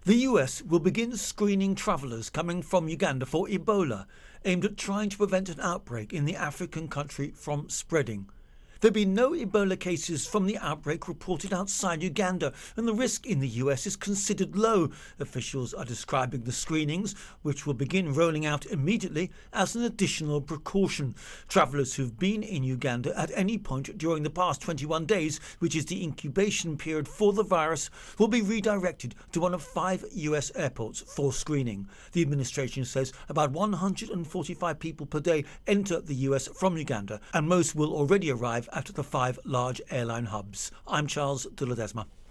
The US will begin screening travellers coming from Uganda for Ebola, aimed at trying to prevent an outbreak in the African country from spreading. There have been no Ebola cases from the outbreak reported outside Uganda, and the risk in the US is considered low. Officials are describing the screenings, which will begin rolling out immediately, as an additional precaution. Travellers who've been in Uganda at any point during the past 21 days, which is the incubation period for the virus, will be redirected to one of 5 US airports for screening. The administration says about 145 people per day enter the US from Uganda, and most will already arrive at the 5 large airline hubs. I'm Charles de Ledesma.